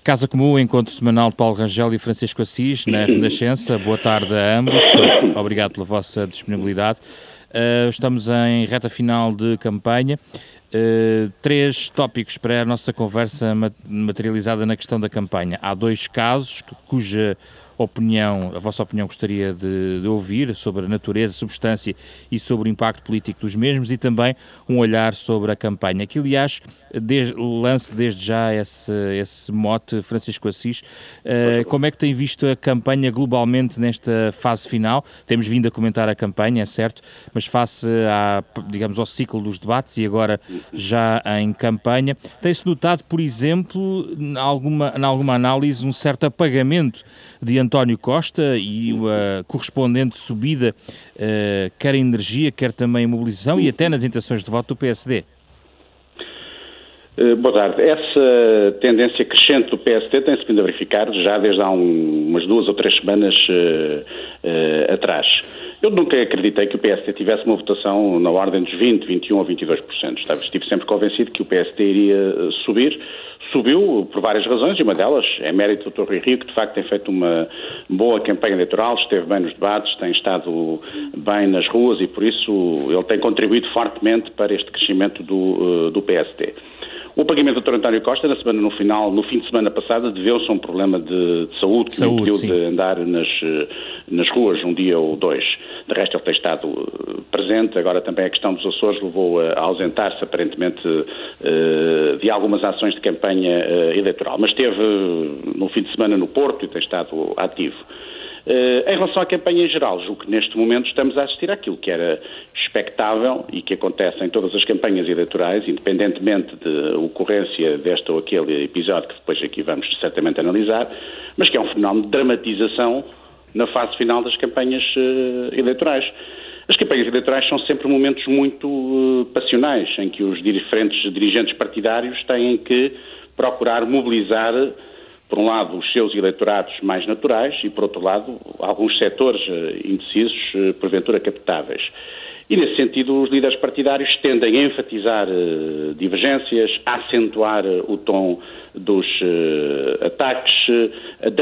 Casa Comum, o encontro semanal de Paulo Rangel e Francisco Assis, na Renascença. Boa tarde a ambos. Obrigado pela vossa disponibilidade. Estamos em reta final de campanha. Três tópicos para a nossa conversa materializada na questão da campanha. Há dois casos cuja opinião, a vossa opinião gostaria de ouvir sobre a natureza, substância e sobre o impacto político dos mesmos, e também um olhar sobre a campanha, que aliás lance desde já esse mote, Francisco Assis. Como é que tem visto a campanha globalmente nesta fase final? Temos vindo a comentar a campanha, é certo, mas face digamos, ao ciclo dos debates e agora já em campanha, tem-se notado, por exemplo, em alguma análise, um certo apagamento de António Costa e a correspondente subida, quer em energia, quer também em mobilização e até nas intenções de voto do PSD? Boa tarde. Essa tendência crescente do PSD tem-se vindo a verificar já desde há umas 2 ou 3 semanas atrás. Eu nunca acreditei que o PSD tivesse uma votação na ordem dos 20, 21 ou 22%. Estive sempre convencido que o PSD iria subir. Subiu por várias razões, e uma delas é mérito do Dr. Rui Rio, que de facto tem feito uma boa campanha eleitoral, esteve bem nos debates, tem estado bem nas ruas e por isso ele tem contribuído fortemente para este crescimento do PSD. O pagamento do Dr. António Costa, no fim de semana passada, deveu-se a um problema de saúde que impediu de andar nas ruas um dia ou dois. De resto, ele tem estado presente. Agora também a questão dos Açores levou a ausentar-se, aparentemente, de algumas ações de campanha eleitoral. Mas esteve no fim de semana no Porto e tem estado ativo. Em relação à campanha em geral, julgo que neste momento estamos a assistir àquilo que era expectável e que acontece em todas as campanhas eleitorais, independentemente de ocorrência deste ou aquele episódio que depois aqui vamos certamente analisar, mas que é um fenómeno de dramatização na fase final das campanhas eleitorais. As campanhas eleitorais são sempre momentos muito passionais, em que os diferentes dirigentes partidários têm que procurar mobilizar, por um lado, os seus eleitorados mais naturais e, por outro lado, alguns setores indecisos, porventura captáveis. E, nesse sentido, os líderes partidários tendem a enfatizar divergências, a acentuar o tom dos ataques, a